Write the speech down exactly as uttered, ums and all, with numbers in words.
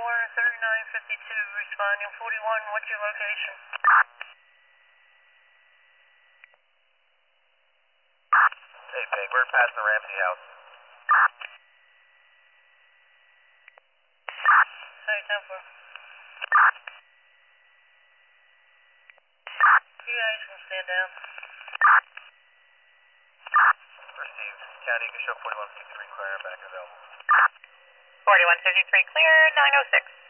four, thirty-nine fifty-two, responding forty-one, what's your location? Hey, Peg, we're past the Ramsey house. Hey, ten four. You guys can stand down. Received. County, you can show forty-one fifty-three clear and back available. forty-one fifty-three clear, nine oh six.